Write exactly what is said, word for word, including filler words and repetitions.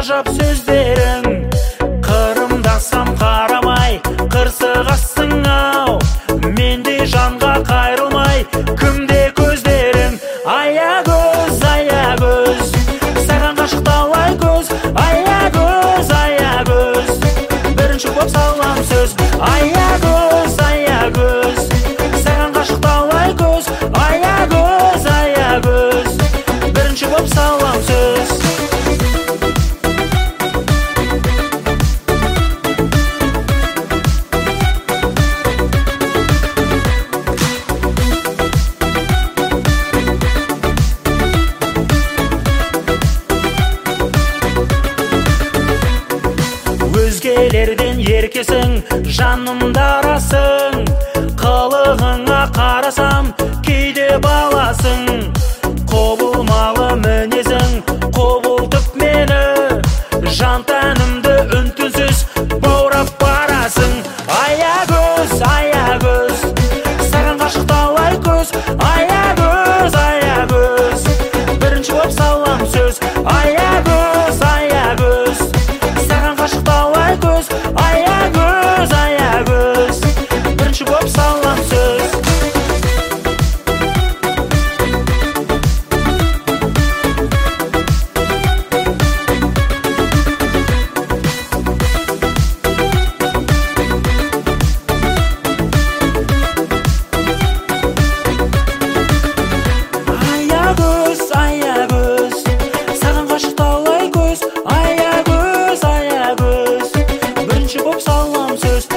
ғажап сөздерің. Қырымдасам қарамай, қырсығасың ау, менде жанға қайрылмай, кімде көздерің. Аягөз, аягөз, саған ғашық талай көз. Аягөз, аягөз, бірінші боп салам сөз. Аягөз, аягөз, саған ғашық талай көз. Аягөз, аягөз, бірінші боп салам сөз. Өзгелерден еркесің, жанымдарасың. Қылығыңа қарасам, кейде баласың. Құбылмалы мінезің, құбылтып мені. Жан тәнімді үн-түнсіз баурап барасың. Аягөз, аягөз, саған ғашық талай көз. Аягөз, аягөз, бірінші боп салам сөз. Аягөз, аягөз, саған ғашық талай көз. Аягөз, аягөз, бірінші боп салам сөз. Аягөз, аягөз, саған ғашық талай көз. Аягөз, аягөз, бірінші боп салам сөз.